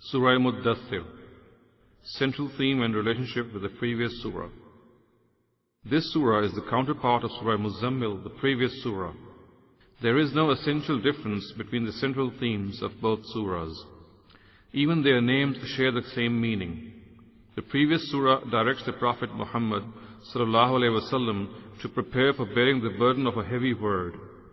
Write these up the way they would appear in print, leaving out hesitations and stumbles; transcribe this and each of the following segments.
Surah Muddathir. Central theme and relationship with the previous surah. This surah is the counterpart of Surah Muzammil, the previous surah. There is no essential difference between the central themes of both surahs. Even their names share the same meaning. The previous surah directs the Prophet Muhammad ﷺ to prepare for bearing the burden of a heavy word.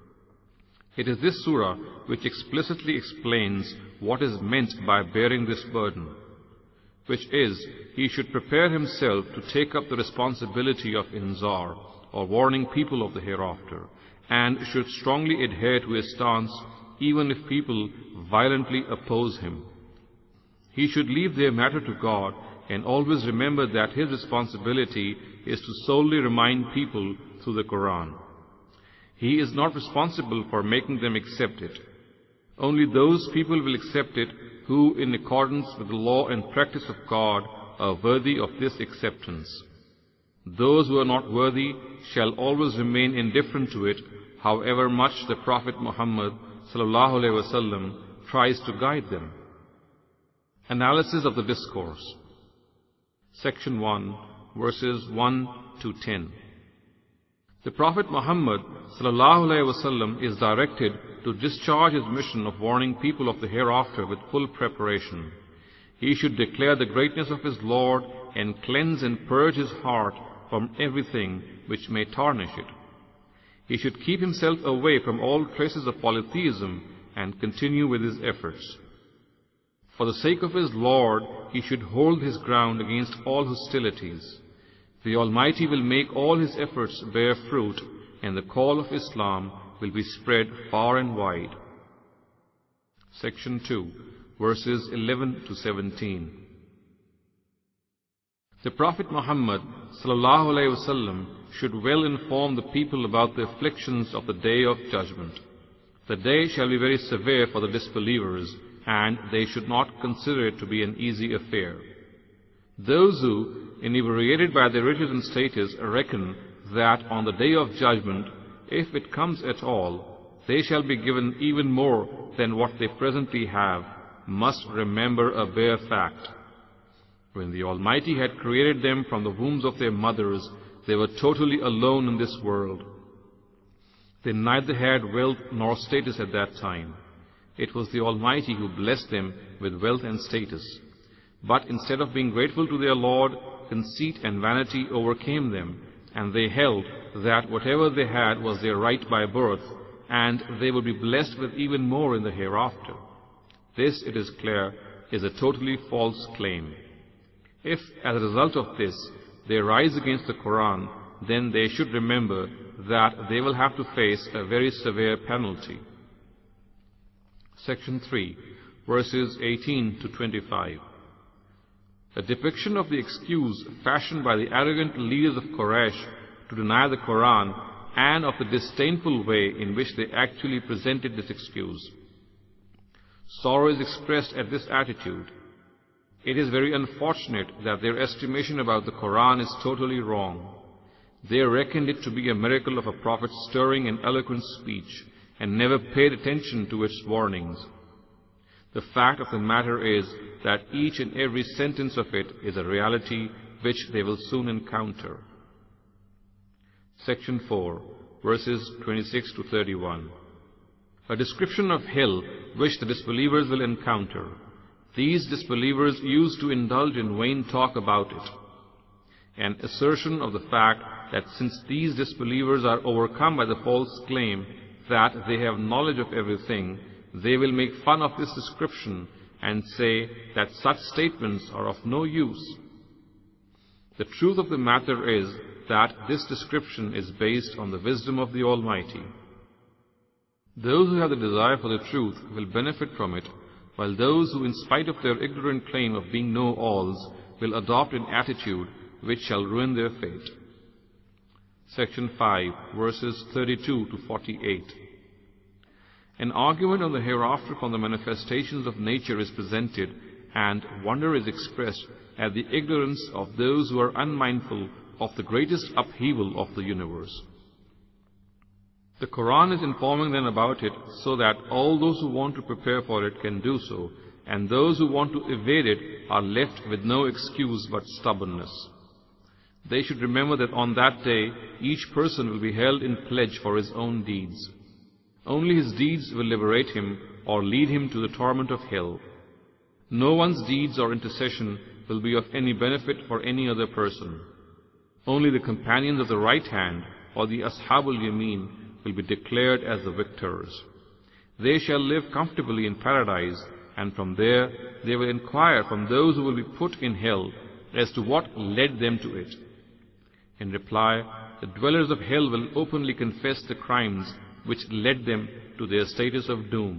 It is this surah which explicitly explains what is meant by bearing this burden, which is, he should prepare himself to take up the responsibility of inzar, or warning people of the hereafter, and should strongly adhere to his stance even if people violently oppose him. He should leave their matter to God and always remember that his responsibility is to solely remind people through the Quran. He is not responsible for making them accept it. Only those people will accept it who, in accordance with the law and practice of God, are worthy of this acceptance. Those who are not worthy shall always remain indifferent to it, however much the Prophet Muhammad ﷺ tries to guide them. Analysis of the discourse. Section 1, verses 1 to 10. The Prophet Muhammad ﷺ is directed to discharge his mission of warning people of the hereafter with full preparation. He should declare the greatness of his Lord and cleanse and purge his heart from everything which may tarnish it. He should keep himself away from all traces of polytheism and continue with his efforts. For the sake of his Lord, he should hold his ground against all hostilities. The Almighty will make all his efforts bear fruit, and the call of Islam will be spread far and wide. Section 2, verses 11 to 17. The Prophet Muhammad ﷺ should well inform the people about the afflictions of the Day of Judgment. The day shall be very severe for the disbelievers, and they should not consider it to be an easy affair. Those who, inebriated by their riches and status, reckon that on the Day of Judgment, if it comes at all, they shall be given even more than what they presently have, must remember a bare fact. When the Almighty had created them from the wombs of their mothers, they were totally alone in this world. They neither had wealth nor status at that time. It was the Almighty who blessed them with wealth and status. But instead of being grateful to their Lord, conceit and vanity overcame them, and they held that whatever they had was their right by birth, and they would be blessed with even more in the hereafter. This, it is clear, is a totally false claim. If, as a result of this, they rise against the Quran, then they should remember that they will have to face a very severe penalty. Section 3, verses 18 to 25. A depiction of the excuse fashioned by the arrogant leaders of Quraysh to deny the Quran, and of the disdainful way in which they actually presented this excuse. Sorrow is expressed at this attitude. It is very unfortunate that their estimation about the Quran is totally wrong. They reckoned it to be a miracle of a prophet's stirring and eloquent speech, and never paid attention to its warnings. The fact of the matter is that each and every sentence of it is a reality which they will soon encounter. Section 4, verses 26 to 31. A description of hell which the disbelievers will encounter. These disbelievers used to indulge in vain talk about it. An assertion of the fact that since these disbelievers are overcome by the false claim that they have knowledge of everything, they will make fun of this description and say that such statements are of no use. The truth of the matter is that this description is based on the wisdom of the Almighty. Those who have the desire for the truth will benefit from it, while those who, in spite of their ignorant claim of being know-alls, will adopt an attitude which shall ruin their fate. Section 5, verses 32 to 48. An argument on the hereafter from the manifestations of nature is presented, and wonder is expressed at the ignorance of those who are unmindful of the greatest upheaval of the universe. The Quran is informing them about it so that all those who want to prepare for it can do so, and those who want to evade it are left with no excuse but stubbornness. They should remember that on that day, each person will be held in pledge for his own deeds. Only his deeds will liberate him or lead him to the torment of hell. No one's deeds or intercession will be of any benefit for any other person. Only the companions of the right hand or the Ashabul Yameen will be declared as the victors. They shall live comfortably in paradise, and from there they will inquire from those who will be put in hell as to what led them to it. In reply, the dwellers of hell will openly confess the crimes which led them to their status of doom.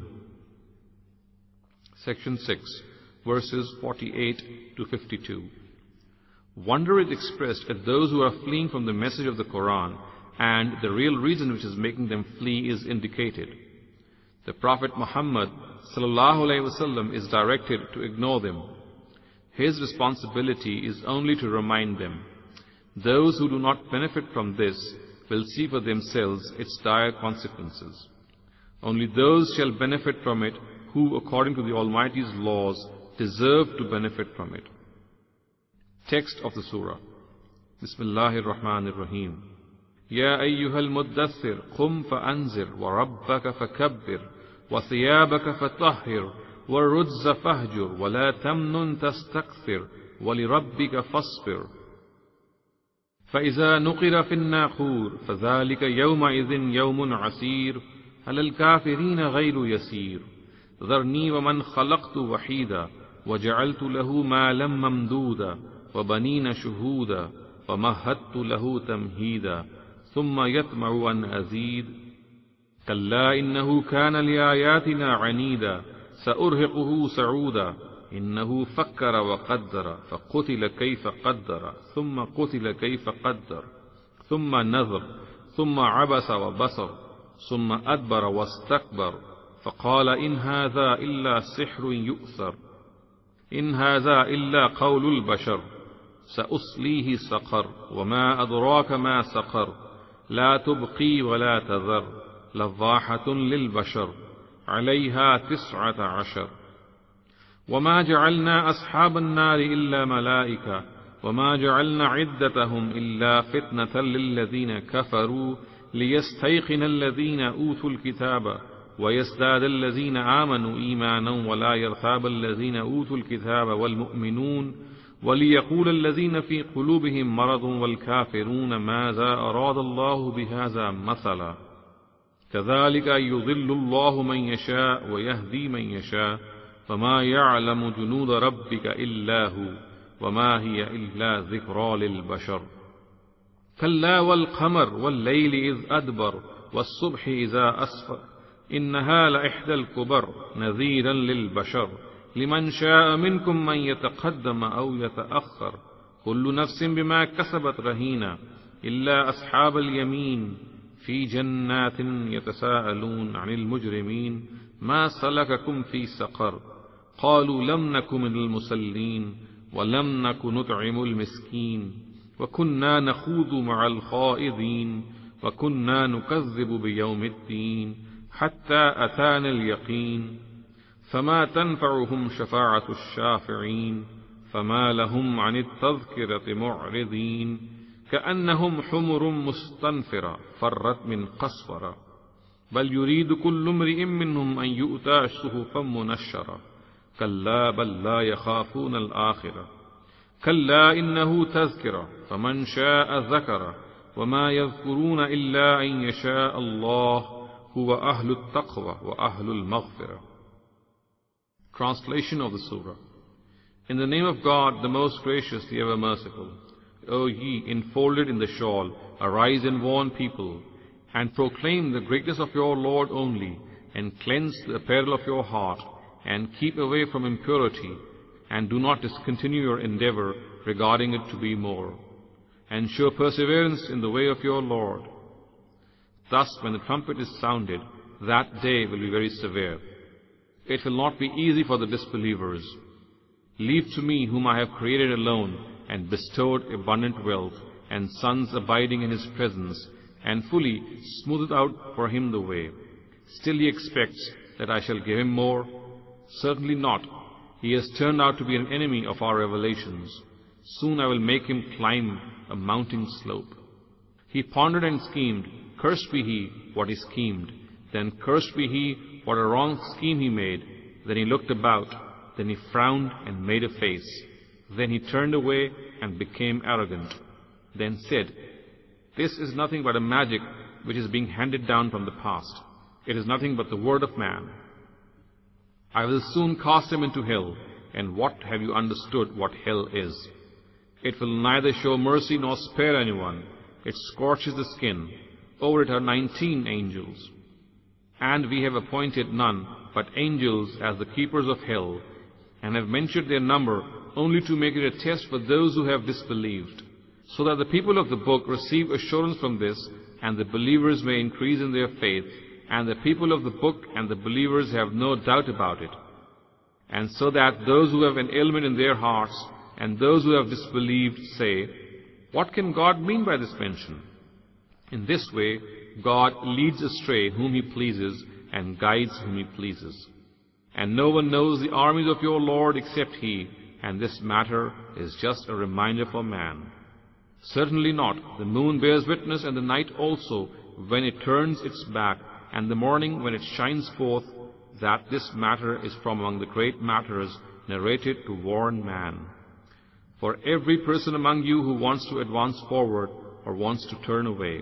Section 6, verses 48 to 52. Wonder is expressed at those who are fleeing from the message of the Quran, and the real reason which is making them flee is indicated. The Prophet Muhammad ﷺ is directed to ignore them. His responsibility is only to remind them. Those who do not benefit from this will see for themselves its dire consequences. Only those shall benefit from it who, according to the Almighty's laws, deserve to benefit from it. Text of the Surah. Bismillahir Rahmanir Rahim. Ya ayyuhal muddathir, qum fa'anzir, wa rabbaka fakabbir, wa thiyabaka fatahhir, wa rujza fahjur, wa la tamnun tastakthir, wa li rabbika fasbir. فإذا نقر في الناقور فذلك يومئذ يوم عسير على الكافرين غير يسير ذرني ومن خلقت وحيدا وجعلت له مالا ممدودا وبنين شهودا ومهدت له تمهيدا ثم يطمع أن أزيد كلا إنه كان لآياتنا عنيدا سأرهقه سعودا إنه فكر وقدر فقتل كيف قدر ثم قتل كيف قدر ثم نظر ثم عبس وبصر ثم أدبر واستكبر فقال إن هذا إلا سحر يؤثر إن هذا إلا قول البشر سأصليه سقر وما أدراك ما سقر لا تبقي ولا تذر لضاحة للبشر عليها 19 وما جعلنا أصحاب النار إلا ملائكة وما جعلنا عدتهم إلا فتنة للذين كفروا ليستيقن الذين أوتوا الكتاب ويزداد الذين آمنوا إيمانا ولا يرتاب الذين أوتوا الكتاب والمؤمنون وليقول الذين في قلوبهم مرض والكافرون ماذا أراد الله بهذا مثلا كذلك يضل الله من يشاء ويهدي من يشاء فما يعلم جنود ربك إلا هو وما هي إلا ذكرى للبشر كلا والقمر والليل إذ أدبر والصبح إذا أسفر إنها لإحدى الكبر نذيرا للبشر لمن شاء منكم من يتقدم أو يتأخر كل نفس بما كسبت رهينة إلا أصحاب اليمين في جنات يتساءلون عن المجرمين ما سلككم في سقر قالوا لم نك من المصلين ولم نك نطعم المسكين وكنا نخوض مع الخائضين وكنا نكذب بيوم الدين حتى أتانا اليقين فما تنفعهم شفاعة الشافعين فما لهم عن التذكرة معرضين كأنهم حمر مستنفرة فرت من قسورة بل يريد كل امرئ منهم أن يؤتى صحفا منشرة كلا بل لا يخافون الآخرة كلا إنه تذكرة فمن شاء ذكره وما يذكرون إلا أن يشاء الله هو أهل التقوى وأهل المغفرة. Translation of the Surah. In the name of God, the most gracious, the ever merciful. O ye enfolded in the shawl, arise and warn people, and proclaim the greatness of your Lord only, and cleanse the apparel of your heart, and keep away from impurity, and do not discontinue your endeavor regarding it to be more, and show perseverance in the way of your Lord. Thus, when the trumpet is sounded, that day will be very severe. It will not be easy for the disbelievers. Leave to me whom I have created alone, and bestowed abundant wealth, and sons abiding in his presence, and fully smoothed out for him the way. Still he expects that I shall give him more? Certainly not. He has turned out to be an enemy of our revelations. Soon I will make him climb a mounting slope. He pondered and schemed. Cursed be he, what he schemed. Then cursed be he, what a wrong scheme he made. Then he looked about. Then he frowned and made a face. Then he turned away and became arrogant. Then said, This is nothing but a magic which is being handed down from the past. It is nothing but the word of man. I will soon cast him into hell. And what have you understood what hell is? It will neither show mercy nor spare anyone. It scorches the skin. Over it are 19 angels. And we have appointed none but angels as the keepers of hell, and have mentioned their number only to make it a test for those who have disbelieved, so that the people of the book receive assurance from this, and the believers may increase in their faith, and the people of the book and the believers have no doubt about it. And so that those who have an ailment in their hearts, and those who have disbelieved say, What can God mean by this mention? In this way, God leads astray whom He pleases, and guides whom He pleases. And no one knows the armies of your Lord except He, and this matter is just a reminder for man. Certainly not. The moon bears witness, and the night also, when it turns its back, and the morning when it shines forth, that this matter is from among the great matters narrated to warn man. For every person among you who wants to advance forward or wants to turn away,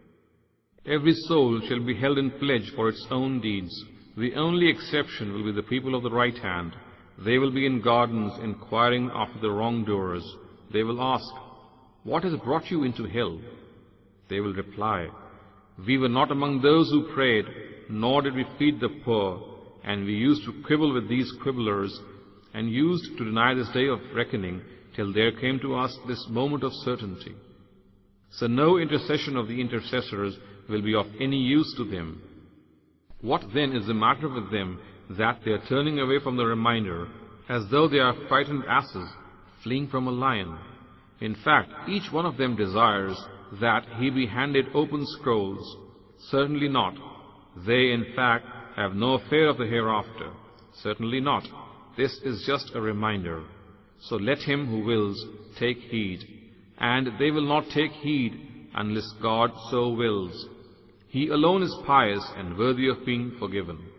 every soul shall be held in pledge for its own deeds. The only exception will be the people of the right hand. They will be in gardens inquiring after the wrongdoers. They will ask, What has brought you into hell? They will reply, We were not among those who prayed, nor did we feed the poor, and we used to quibble with these quibblers, and used to deny this day of reckoning, till there came to us this moment of certainty. So no intercession of the intercessors will be of any use to them. What then is the matter with them, that they are turning away from the reminder, as though they are frightened asses fleeing from a lion? In fact, each one of them desires that he be handed open scrolls. Certainly not. They, in fact, have no fear of the hereafter. Certainly not. This is just a reminder. So let him who wills take heed. And they will not take heed unless God so wills. He alone is pious and worthy of being forgiven.